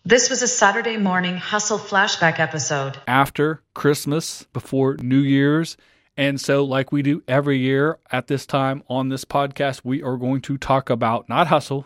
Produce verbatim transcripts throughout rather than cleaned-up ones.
This was a Saturday morning hustle flashback episode. After Christmas, before New Year's. And so like we do every year at this time on this podcast, we are going to talk about not hustle,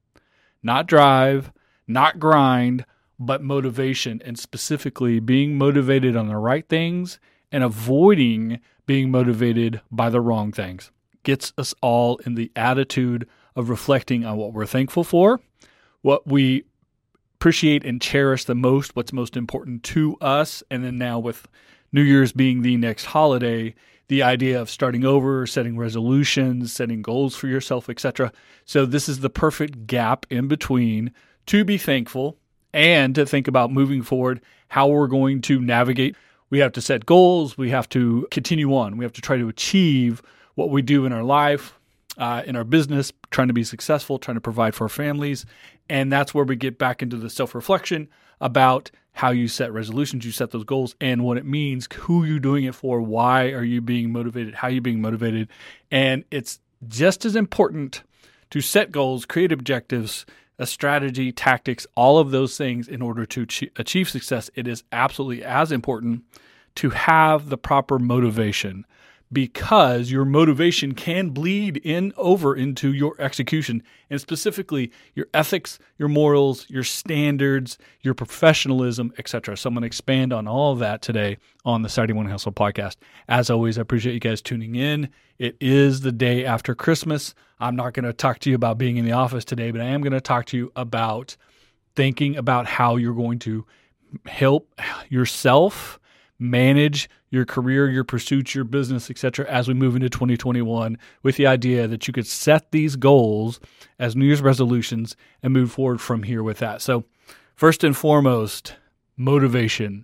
not drive, not grind, but motivation, and specifically being motivated on the right things and avoiding being motivated by the wrong things. Gets us all in the attitude of reflecting on what we're thankful for, what we appreciate and cherish the most, what's most important to us. And then now with New Year's being the next holiday, the idea of starting over, setting resolutions, setting goals for yourself, et cetera. So this is the perfect gap in between to be thankful and to think about moving forward, how we're going to navigate. We have to set goals. We have to continue on. We have to try to achieve what we do in our life, uh, in our business, trying to be successful, trying to provide for our families. And that's where we get back into the self-reflection about how you set resolutions, you set those goals, and what it means, who you're doing it for, why are you being motivated, how are you being motivated. And it's just as important to set goals, create objectives, a strategy, tactics, all of those things in order to achieve success. It is absolutely as important to have the proper motivation, because your motivation can bleed in over into your execution, and specifically your ethics, your morals, your standards, your professionalism, et cetera. So I'm going to expand on all of that today on the Saturday Morning Hustle podcast. As always, I appreciate you guys tuning in. It is the day after Christmas. I'm not going to talk to you about being in the office today, but I am going to talk to you about thinking about how you're going to help yourself manage your career, your pursuits, your business, et cetera, as we move into twenty twenty-one, with the idea that you could set these goals as New Year's resolutions and move forward from here with that. So first and foremost, motivation.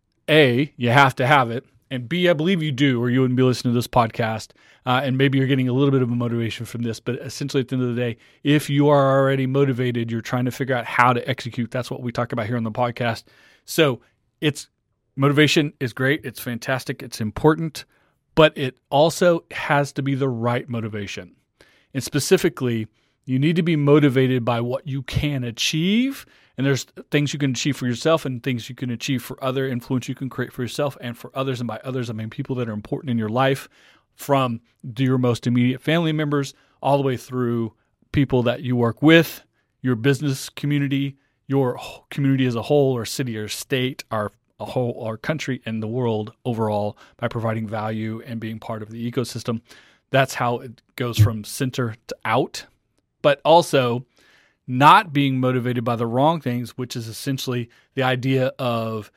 A, you have to have it. And B, I believe you do, or you wouldn't be listening to this podcast. Uh, and maybe you're getting a little bit of a motivation from this. But essentially, at the end of the day, if you are already motivated, you're trying to figure out how to execute. That's what we talk about here on the podcast. So it's motivation is great. It's fantastic. It's important. But it also has to be the right motivation. And specifically, you need to be motivated by what you can achieve. And there's things you can achieve for yourself and things you can achieve for other, influence you can create for yourself and for others. And by others, I mean people that are important in your life, from your most immediate family members all the way through people that you work with, your business community, your community as a whole, or city or state, our a whole our country and the world overall, by providing value and being part of the ecosystem. That's how it goes from center to out. But also not being motivated by the wrong things, which is essentially the idea of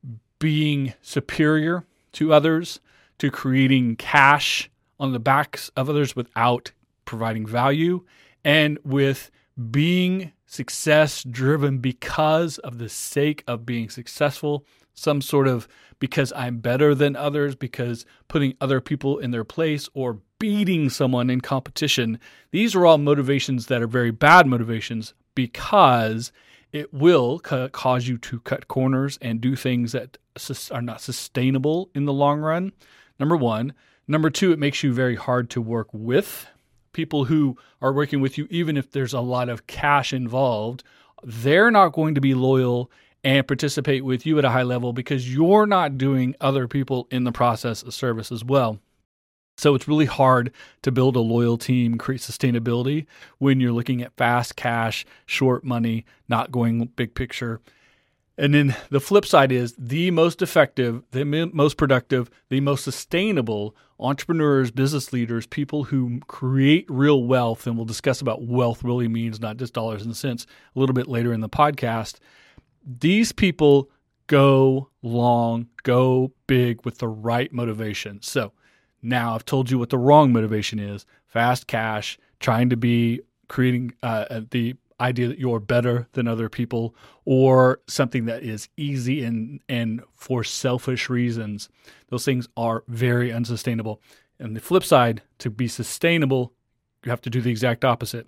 being superior to others, to creating cash on the backs of others without providing value, and with being success driven because of the sake of being successful, some sort of because I'm better than others, because putting other people in their place, or beating someone in competition. These are all motivations that are very bad motivations, because it will ca- cause you to cut corners and do things that sus- are not sustainable in the long run, number one. Number two, it makes you very hard to work with. People who are working with you, even if there's a lot of cash involved, they're not going to be loyal and participate with you at a high level, because you're not doing other people in the process of service as well. So it's really hard to build a loyal team, create sustainability when you're looking at fast cash, short money, not going big picture. And then the flip side is the most effective, the most productive, the most sustainable entrepreneurs, business leaders, people who create real wealth. And we'll discuss about wealth really means, not just dollars and cents, a little bit later in the podcast. These people go long, go big with the right motivation. So now I've told you what the wrong motivation is: fast cash, trying to be creating uh, the idea that you're better than other people, or something that is easy and and for selfish reasons. Those things are very unsustainable. And the flip side, to be sustainable, you have to do the exact opposite.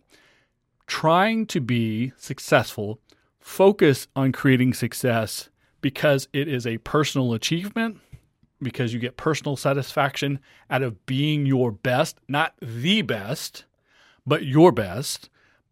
Trying to be successful, focus on creating success because it is a personal achievement, because you get personal satisfaction out of being your best, not the best, but your best,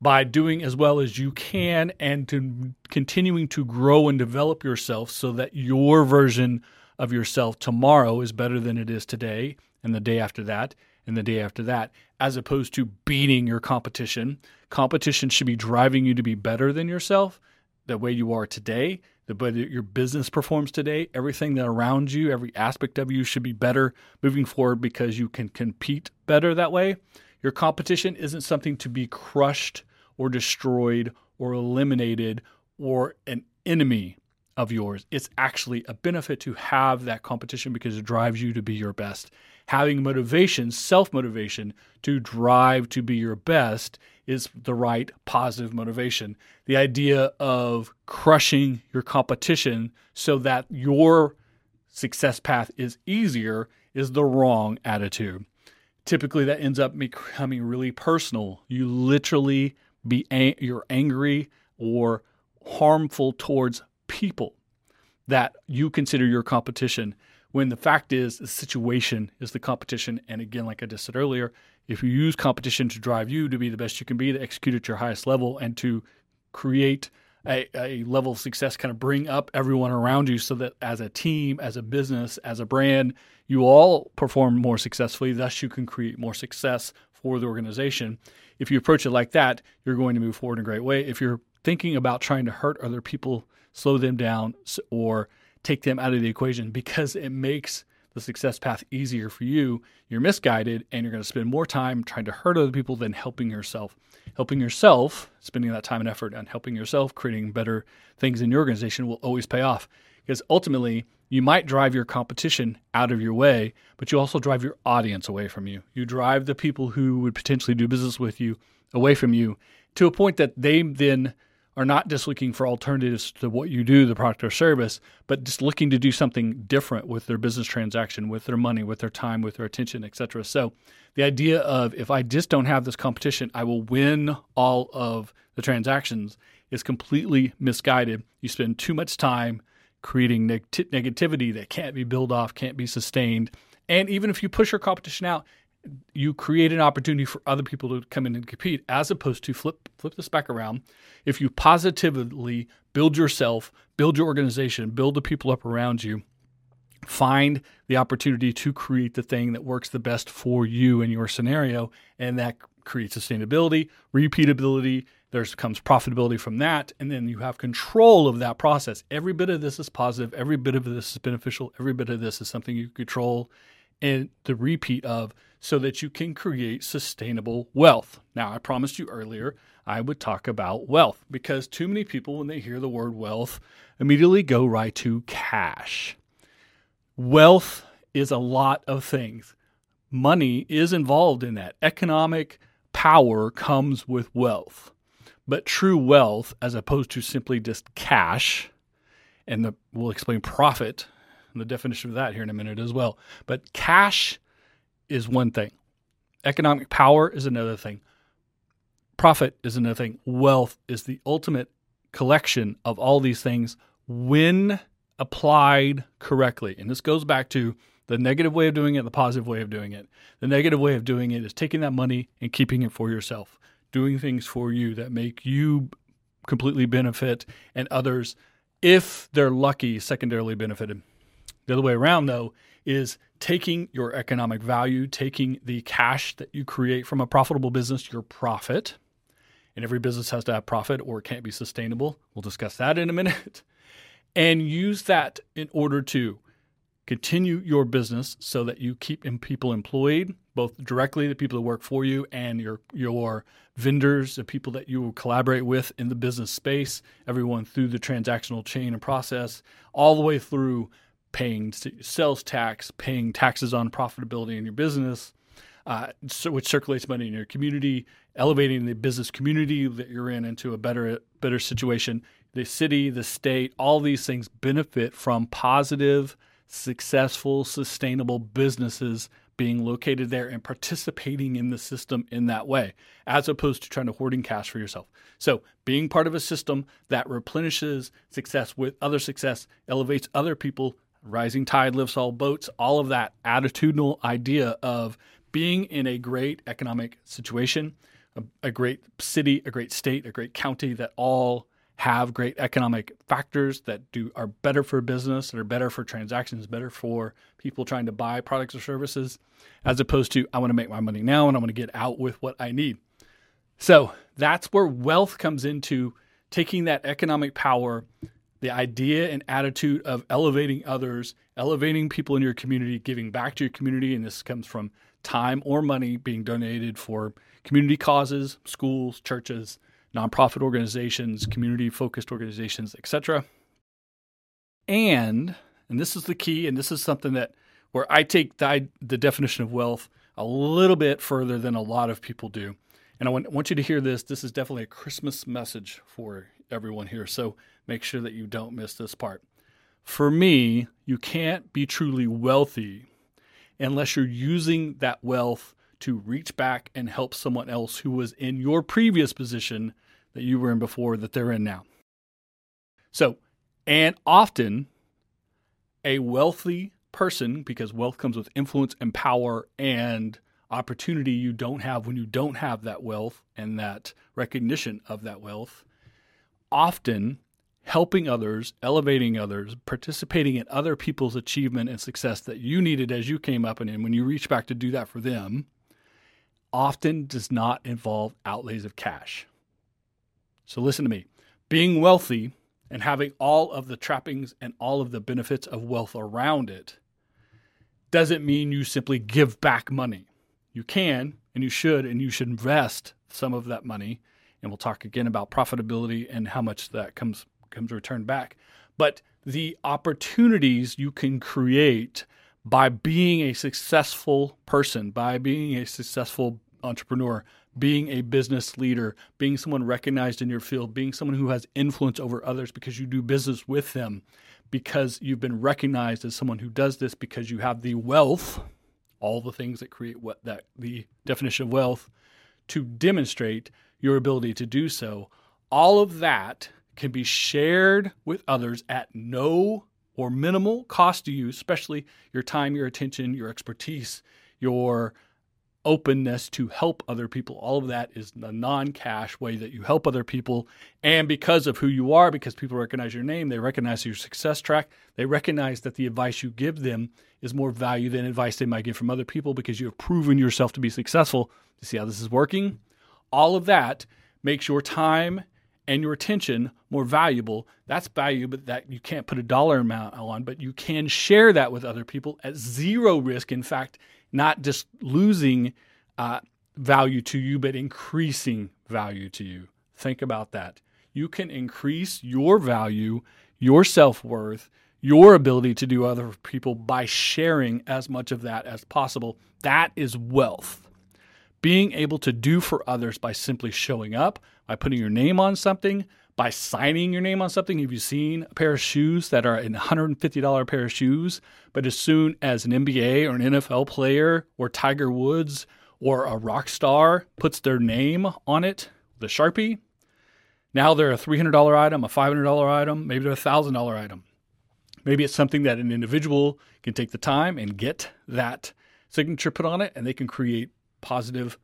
by doing as well as you can and to continuing to grow and develop yourself so that your version of yourself tomorrow is better than it is today and the day after that and the day after that, as opposed to beating your competition. Competition should be driving you to be better than yourself, the way you are today, the way that your business performs today. Everything that around you, every aspect of you should be better moving forward because you can compete better that way. Your competition isn't something to be crushed or destroyed or eliminated or an enemy of yours. It's actually a benefit to have that competition because it drives you to be your best. Having motivation, self-motivation to drive to be your best is the right positive motivation. The idea of crushing your competition so that your success path is easier is the wrong attitude. Typically, that ends up becoming really personal. You literally be ang- you're angry or harmful towards people that you consider your competition, when the fact is the situation is the competition. And again, like I just said earlier, if you use competition to drive you to be the best you can be, to execute at your highest level, and to create a, a level of success, kind of bring up everyone around you so that as a team, as a business, as a brand, you all perform more successfully, thus you can create more success for the organization. If you approach it like that, you're going to move forward in a great way. If you're thinking about trying to hurt other people, slow them down, or take them out of the equation because it makes the success path easier for you, you're misguided and you're going to spend more time trying to hurt other people than helping yourself. Helping yourself, spending that time and effort on helping yourself, creating better things in your organization will always pay off. Because ultimately, you might drive your competition out of your way, but you also drive your audience away from you. You drive the people who would potentially do business with you away from you to a point that they then are not just looking for alternatives to what you do, the product or service, but just looking to do something different with their business transaction, with their money, with their time, with their attention, et cetera. So the idea of if I just don't have this competition, I will win all of the transactions is completely misguided. You spend too much time creating neg- negativity that can't be built off, can't be sustained. And even if you push your competition out, you create an opportunity for other people to come in and compete, as opposed to flip flip this back around. If you positively build yourself, build your organization, build the people up around you, find the opportunity to create the thing that works the best for you in your scenario, and that creates sustainability, repeatability. There comes profitability from that, and then you have control of that process. Every bit of this is positive. Every bit of this is beneficial. Every bit of this is something you control and the repeat of, so that you can create sustainable wealth. Now, I promised you earlier I would talk about wealth because too many people, when they hear the word wealth, immediately go right to cash. Wealth is a lot of things. Money is involved in that. Economic power comes with wealth. But true wealth, as opposed to simply just cash, and the, we'll explain profit and the definition of that here in a minute as well. But cash is one thing. Economic power is another thing. Profit is another thing. Wealth is the ultimate collection of all these things when applied correctly. And this goes back to the negative way of doing it, the positive way of doing it. The negative way of doing it is taking that money and keeping it for yourself, doing things for you that make you completely benefit and others, if they're lucky, secondarily benefited. The other way around, though, is taking your economic value, taking the cash that you create from a profitable business, your profit, and every business has to have profit or it can't be sustainable. We'll discuss that in a minute. And use that in order to continue your business so that you keep people employed, both directly the people that work for you and your your vendors, the people that you will collaborate with in the business space, everyone through the transactional chain and process, all the way through paying sales tax, paying taxes on profitability in your business, uh, so which circulates money in your community, elevating the business community that you're in into a better, better situation. The city, the state, all these things benefit from positive, successful, sustainable businesses being located there and participating in the system in that way, as opposed to trying to hoarding cash for yourself. So being part of a system that replenishes success with other success, elevates other people, rising tide lifts all boats, all of that attitudinal idea of being in a great economic situation, a, a great city, a great state, a great county that all have great economic factors that do are better for business, that are better for transactions, better for people trying to buy products or services, as opposed to I want to make my money now and I want to get out with what I need. So that's where wealth comes into taking that economic power, the idea and attitude of elevating others, elevating people in your community, giving back to your community. And this comes from time or money being donated for community causes, schools, churches, nonprofit organizations, community-focused organizations, et cetera. And, and this is the key, and this is something that where I take the, the definition of wealth a little bit further than a lot of people do. And I want, want you to hear this. This is definitely a Christmas message for everyone here, so make sure that you don't miss this part. For me, you can't be truly wealthy unless you're using that wealth to reach back and help someone else who was in your previous position that you were in before that they're in now. So, and often a wealthy person, because wealth comes with influence and power and opportunity you don't have when you don't have that wealth and that recognition of that wealth, often helping others, elevating others, participating in other people's achievement and success that you needed as you came up and in, when you reach back to do that for them, often does not involve outlays of cash. So listen to me. Being wealthy and having all of the trappings and all of the benefits of wealth around it doesn't mean you simply give back money. You can and you should, and you should invest some of that money. And we'll talk again about profitability and how much that comes comes returned back. But the opportunities you can create by being a successful person, by being a successful entrepreneur, being a business leader, being someone recognized in your field, being someone who has influence over others because you do business with them, because you've been recognized as someone who does this, because you have the wealth, all the things that create what that the definition of wealth, to demonstrate your ability to do so. All of that can be shared with others at no or minimal cost to you, especially your time, your attention, your expertise, your openness to help other people. All of that is the non-cash way that you help other people. And because of who you are, because people recognize your name, they recognize your success track, they recognize that the advice you give them is more value than advice they might get from other people because you have proven yourself to be successful. You see how this is working? All of that makes your time and your attention more valuable. That's value, but that you can't put a dollar amount on, but you can share that with other people at zero risk. In fact, not just losing uh, value to you, but increasing value to you. Think about that. You can increase your value, your self-worth, your ability to do other people by sharing as much of that as possible. That is wealth. Being able to do for others by simply showing up, by putting your name on something, by signing your name on something. Have you seen a pair of shoes that are a one hundred fifty dollars pair of shoes, but as soon as an N B A or an N F L player or Tiger Woods or a rock star puts their name on it, the Sharpie, now they're a three hundred dollars item, a five hundred dollars item, maybe they're a one thousand dollars item. Maybe it's something that an individual can take the time and get that signature put on it, and they can create positive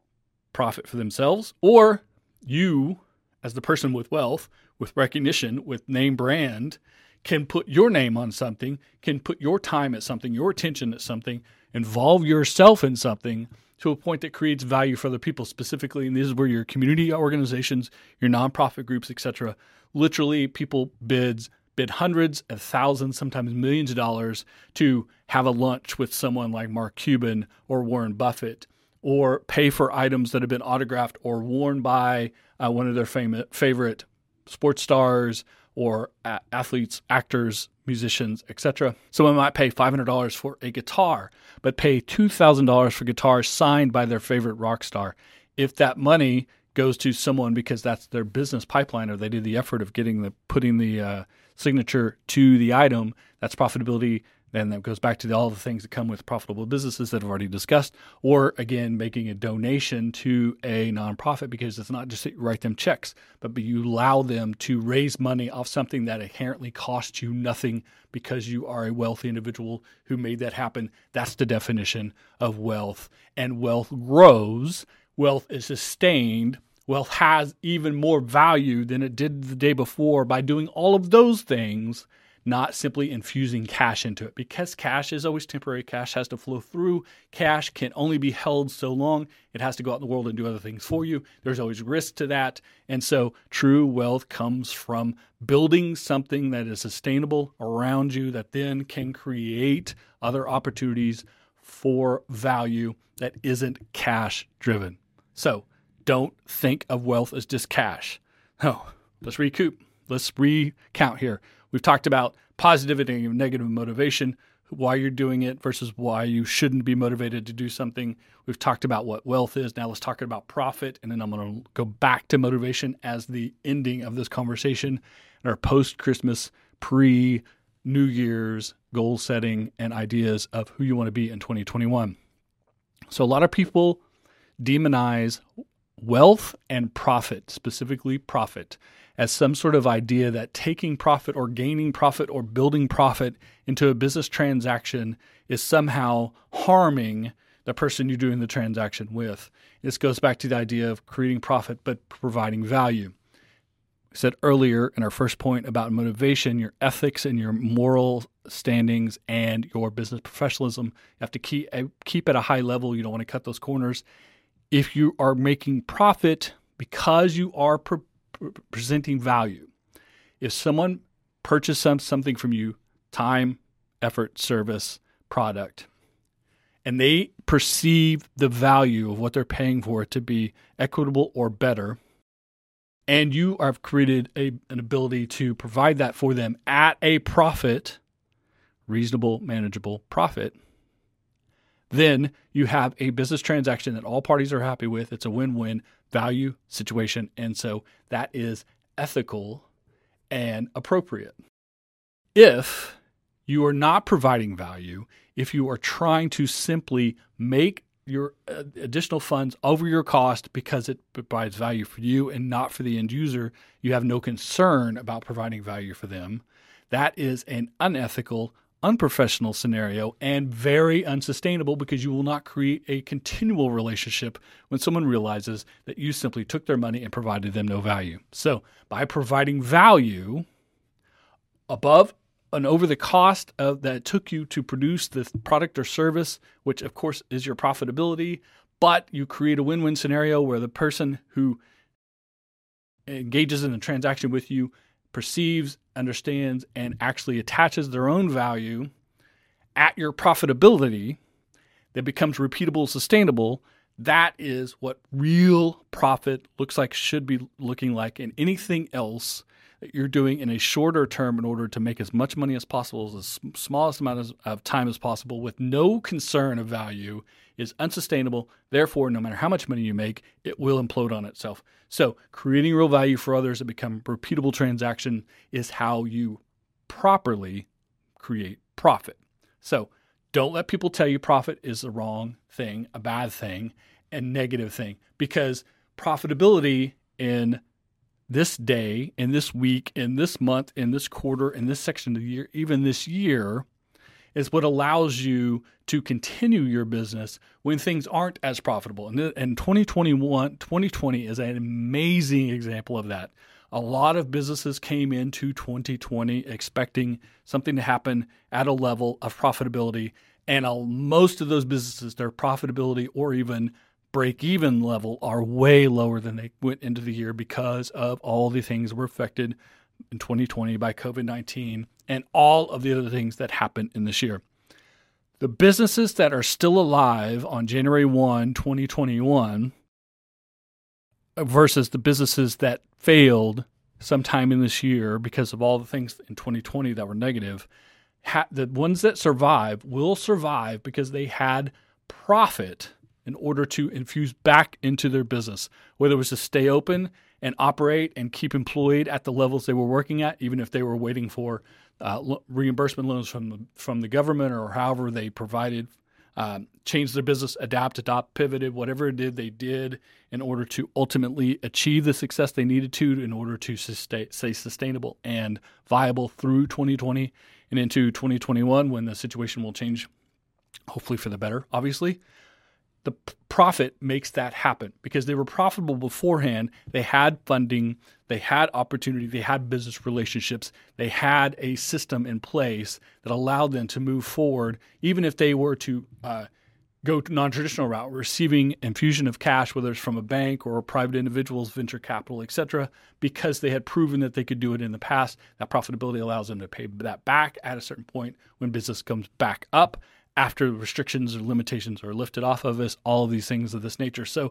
profit for themselves. Or you, as the person with wealth, with recognition, with name brand, can put your name on something, can put your time at something, your attention at something, involve yourself in something to a point that creates value for other people specifically. And this is where your community organizations, your nonprofit groups, et cetera, literally people bids, bid hundreds of thousands, sometimes millions of dollars to have a lunch with someone like Mark Cuban or Warren Buffett, or pay for items that have been autographed or worn by uh, one of their fam- favorite sports stars or a- athletes, actors, musicians, et cetera. Someone might pay five hundred dollars for a guitar, but pay two thousand dollars for guitars signed by their favorite rock star. If that money goes to someone because that's their business pipeline, or they did the effort of getting the putting the uh, signature to the item, that's profitability. Then that goes back to the, all the things that come with profitable businesses that I've already discussed. Or again, making a donation to a nonprofit, because it's not just that you write them checks, but you allow them to raise money off something that inherently costs you nothing because you are a wealthy individual who made that happen. That's the definition of wealth. And wealth grows wealth is sustained. Wealth has even more value than it did the day before by doing all of those things, not simply infusing cash into it. Because cash is always temporary. Cash has to flow through. Cash can only be held so long. It has to go out in the world and do other things for you. There's always risk to that. And so true wealth comes from building something that is sustainable around you that then can create other opportunities for value that isn't cash driven. So don't think of wealth as just cash. No, let's recoup. Let's recount here. We've talked about positive and negative motivation, why you're doing it versus why you shouldn't be motivated to do something. We've talked about what wealth is. Now let's talk about profit. And then I'm going to go back to motivation as the ending of this conversation and our post-Christmas, pre-New Year's goal setting and ideas of who you want to be in twenty twenty-one. So a lot of people demonize wealth and profit, specifically profit, as some sort of idea that taking profit or gaining profit or building profit into a business transaction is somehow harming the person you're doing the transaction with. This goes back to the idea of creating profit but providing value. I said earlier in our first point about motivation, your ethics and your moral standings and your business professionalism. You have to keep, keep at a high level. You don't want to cut those corners. If you are making profit because you are pre- pre- presenting value, if someone purchased some, something from you, time, effort, service, product, and they perceive the value of what they're paying for it to be equitable or better, and you have created a, an ability to provide that for them at a profit, reasonable, manageable profit, then you have a business transaction that all parties are happy with. It's a win-win value situation. And so that is ethical and appropriate. If you are not providing value, if you are trying to simply make your additional funds over your cost because it provides value for you and not for the end user, you have no concern about providing value for them, that is an unethical, unprofessional scenario and very unsustainable because you will not create a continual relationship when someone realizes that you simply took their money and provided them no value. So by providing value above and over the cost of that it took you to produce the product or service, which of course is your profitability, but you create a win-win scenario where the person who engages in a transaction with you perceives, understands, and actually attaches their own value at your profitability that becomes repeatable, sustainable. That is what real profit looks like, should be looking like, and anything else that you're doing in a shorter term in order to make as much money as possible, as smallest amount of time as possible, with no concern of value, is unsustainable. Therefore, no matter how much money you make, it will implode on itself. So creating real value for others that become repeatable transaction is how you properly create profit. So don't let people tell you profit is the wrong thing, a bad thing, and negative thing, because profitability in this day, in this week, in this month, in this quarter, in this section of the year, even this year, is what allows you to continue your business when things aren't as profitable. And, and twenty twenty-one, twenty twenty is an amazing example of that. A lot of businesses came into twenty twenty expecting something to happen at a level of profitability. And uh, most of those businesses, their profitability or even break-even level are way lower than they went into the year because of all the things that were affected in twenty twenty by covid nineteen and all of the other things that happened in this year. The businesses that are still alive on January first, twenty twenty-one versus the businesses that failed sometime in this year because of all the things in twenty twenty that were negative, ha- the ones that survive will survive because they had profit in order to infuse back into their business, whether it was to stay open and operate and keep employed at the levels they were working at, even if they were waiting for uh, lo- reimbursement loans from the, from the government or however they provided, um, changed their business, adapt, adopt, pivoted, whatever it did, they did in order to ultimately achieve the success they needed to in order to sustain, stay sustainable and viable through twenty twenty and into twenty twenty-one when the situation will change, hopefully for the better, obviously. The p- profit makes that happen because they were profitable beforehand. They had funding, they had opportunity, they had business relationships, they had a system in place that allowed them to move forward, even if they were to uh, go to non-traditional route, receiving infusion of cash, whether it's from a bank or a private individuals, venture capital, et cetera, because they had proven that they could do it in the past. That profitability allows them to pay that back at a certain point when business comes back up, after restrictions or limitations are lifted off of us, all of these things of this nature. So,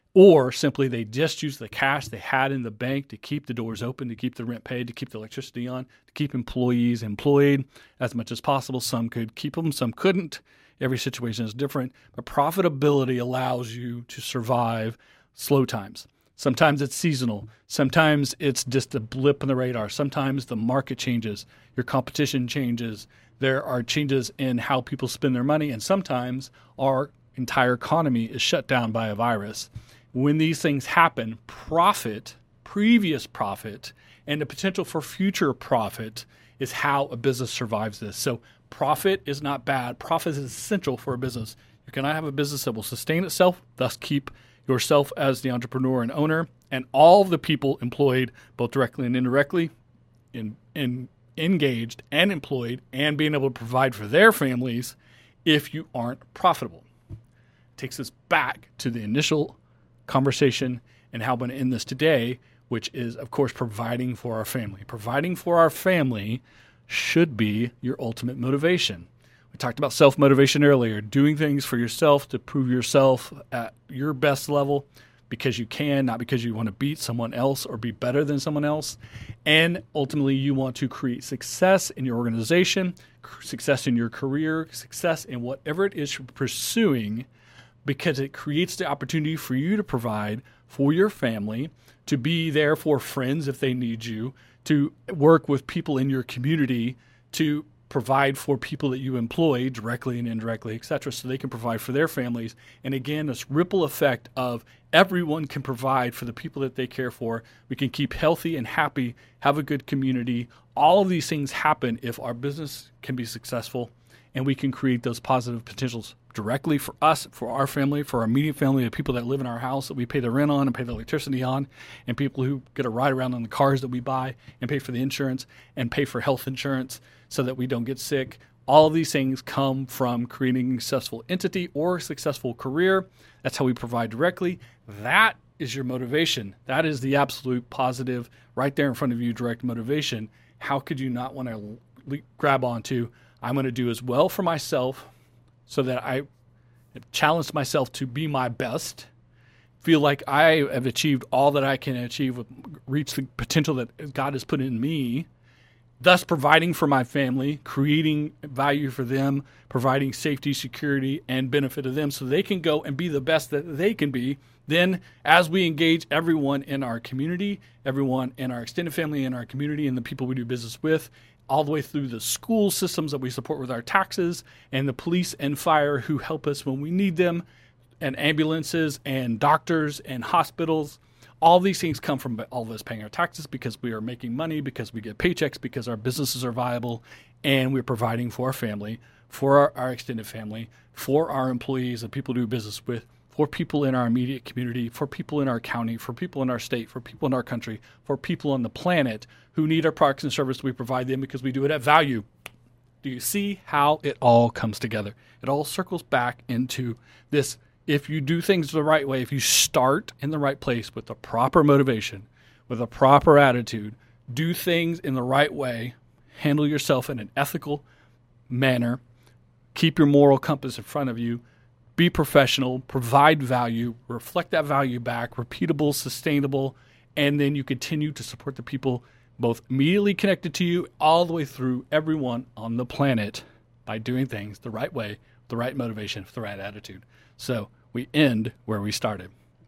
or simply they just use the cash they had in the bank to keep the doors open, to keep the rent paid, to keep the electricity on, to keep employees employed as much as possible. Some could keep them, some couldn't. Every situation is different, but profitability allows you to survive slow times. Sometimes it's seasonal. Sometimes it's just a blip in the radar. Sometimes the market changes. Your competition changes. There are changes in how people spend their money, and sometimes our entire economy is shut down by a virus. When these things happen, profit, previous profit, and the potential for future profit is how a business survives this. So profit is not bad. Profit is essential for a business. You cannot have a business that will sustain itself, thus keep yourself as the entrepreneur and owner, and all of the people employed, both directly and indirectly, in in engaged and employed, and being able to provide for their families if you aren't profitable. It takes us back to the initial conversation and how I'm going to end this today, which is, of course, providing for our family. Providing for our family should be your ultimate motivation. We talked about self-motivation earlier, doing things for yourself to prove yourself at your best level because you can, not because you want to beat someone else or be better than someone else. And ultimately, you want to create success in your organization, success in your career, success in whatever it is you're pursuing, because it creates the opportunity for you to provide for your family, to be there for friends if they need you, to work with people in your community, to provide for people that you employ directly and indirectly, et cetera, so they can provide for their families. And again, this ripple effect of everyone can provide for the people that they care for. We can keep healthy and happy, have a good community. All of these things happen if our business can be successful, and we can create those positive potentials directly for us, for our family, for our immediate family, the people that live in our house that we pay the rent on and pay the electricity on, and people who get a ride around in the cars that we buy and pay for the insurance and pay for health insurance so that we don't get sick. All of these things come from creating a successful entity or a successful career. That's how we provide directly. That is your motivation. That is the absolute positive right there in front of you, direct motivation. How could you not want to grab onto, I'm going to do as well for myself so that I have challenged myself to be my best, feel like I have achieved all that I can achieve, with reach the potential that God has put in me, thus providing for my family, creating value for them, providing safety, security, and benefit to them so they can go and be the best that they can be. Then as we engage everyone in our community, everyone in our extended family, in our community, and the people we do business with, all the way through the school systems that we support with our taxes, and the police and fire who help us when we need them, and ambulances and doctors and hospitals. All these things come from all of us paying our taxes because we are making money, because we get paychecks, because our businesses are viable, and we're providing for our family, for our, our extended family, for our employees and people we do business with, for people in our immediate community, for people in our county, for people in our state, for people in our country, for people on the planet who need our products and services. We provide them because we do it at value. Do you see how it all comes together? It all circles back into this. If you do things the right way, if you start in the right place with the proper motivation, with a proper attitude, do things in the right way, handle yourself in an ethical manner, keep your moral compass in front of you, be professional, provide value, reflect that value back, repeatable, sustainable, and then you continue to support the people both immediately connected to you all the way through everyone on the planet by doing things the right way, the right motivation, the right attitude. So we end where we started.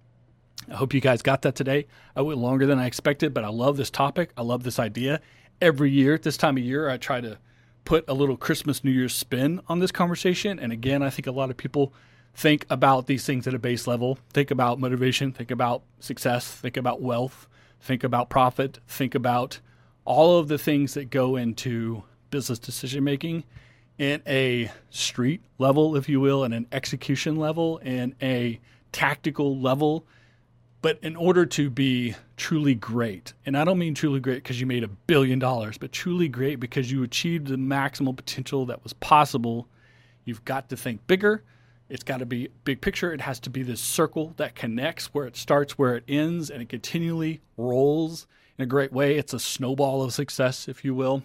I hope you guys got that today. I went longer than I expected, but I love this topic. I love this idea. Every year, at this time of year, I try to put a little Christmas, New Year's spin on this conversation. And again, I think a lot of people think about these things at a base level. Think about motivation, think about success, think about wealth, think about profit, think about all of the things that go into business decision making. in a street level, if you will, and an execution level, and a tactical level. But in order to be truly great, and I don't mean truly great because you made a billion dollars, but truly great because you achieved the maximal potential that was possible, you've got to think bigger. It's got to be big picture. It has to be this circle that connects where it starts, where it ends, and it continually rolls in a great way. It's a snowball of success, if you will,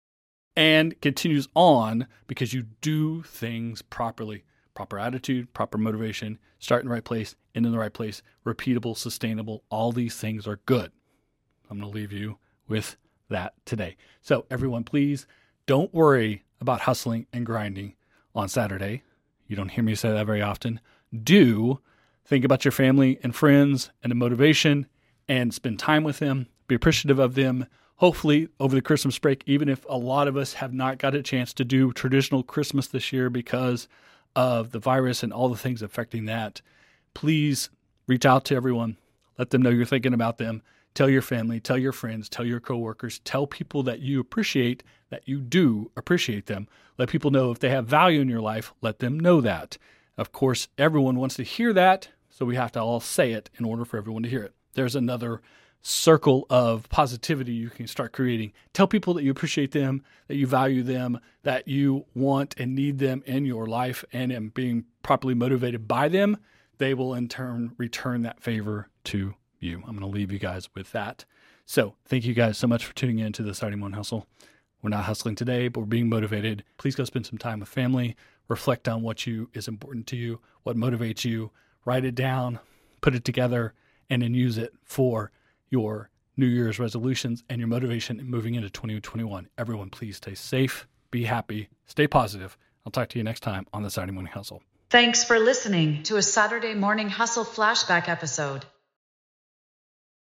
and continues on because you do things properly. Proper attitude, proper motivation, start in the right place, end in the right place, repeatable, sustainable. All these things are good. I'm going to leave you with that today. So everyone, please don't worry about hustling and grinding on Saturday. You don't hear me say that very often. Do think about your family and friends and the motivation and spend time with them. Be appreciative of them. Hopefully over the Christmas break, even if a lot of us have not got a chance to do traditional Christmas this year because of the virus and all the things affecting that, please reach out to everyone. Let them know you're thinking about them. Tell your family, tell your friends, tell your coworkers, tell people that you appreciate, that you do appreciate them. Let people know if they have value in your life, let them know that. Of course, everyone wants to hear that, so we have to all say it in order for everyone to hear it. There's another circle of positivity you can start creating. Tell people that you appreciate them, that you value them, that you want and need them in your life, and am being properly motivated by them. They will in turn return that favor to you. I'm going to leave you guys with that. So thank you guys so much for tuning in to the Saturday Morning Hustle. We're not hustling today, but we're being motivated. Please go spend some time with family. Reflect on what you is important to you, what motivates you. Write it down, put it together, and then use it for your New Year's resolutions and your motivation in moving into twenty twenty-one. Everyone, please stay safe, be happy, stay positive. I'll talk to you next time on the Saturday Morning Hustle. Thanks for listening to a Saturday Morning Hustle flashback episode.